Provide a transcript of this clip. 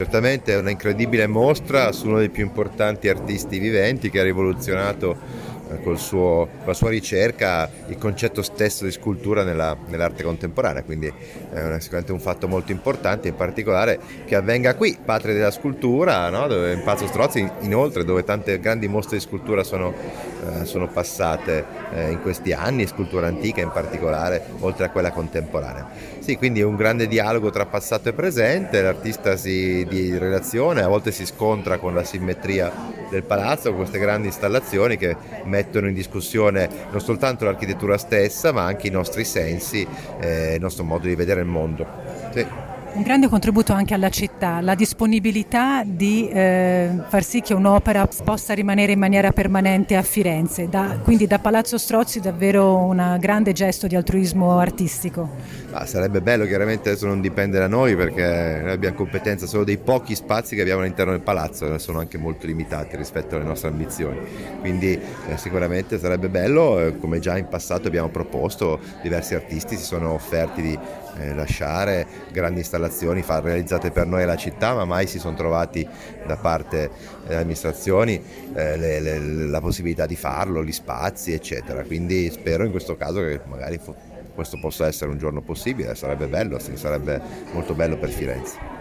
Certamente è una incredibile mostra su uno dei più importanti artisti viventi che ha rivoluzionato con la sua ricerca il concetto stesso di scultura nell'arte contemporanea, quindi è sicuramente un fatto molto importante, in particolare che avvenga qui, patria della scultura, no? Dove, in Palazzo Strozzi, inoltre dove tante grandi mostre di scultura sono passate in questi anni, scultura antica in particolare, oltre a quella contemporanea. Sì, quindi è un grande dialogo tra passato e presente, l'artista di relazione, a volte si scontra con la simmetria del palazzo, con queste grandi installazioni che mettono in discussione non soltanto l'architettura stessa, ma anche i nostri sensi e il nostro modo di vedere il mondo. Sì. Un grande contributo anche alla città, la disponibilità di far sì che un'opera possa rimanere in maniera permanente a Firenze, quindi da Palazzo Strozzi davvero un grande gesto di altruismo artistico. Sarebbe bello, chiaramente adesso non dipende da noi perché noi abbiamo competenza solo dei pochi spazi che abbiamo all'interno del palazzo, sono anche molto limitati rispetto alle nostre ambizioni, quindi sicuramente sarebbe bello, come già in passato abbiamo proposto, diversi artisti si sono offerti di lasciare grandi installazioni realizzate per noi alla città, ma mai si sono trovati da parte delle amministrazioni la possibilità di farlo, gli spazi eccetera, quindi spero in questo caso che magari questo possa essere un giorno possibile, sarebbe bello, sì, sarebbe molto bello per Firenze.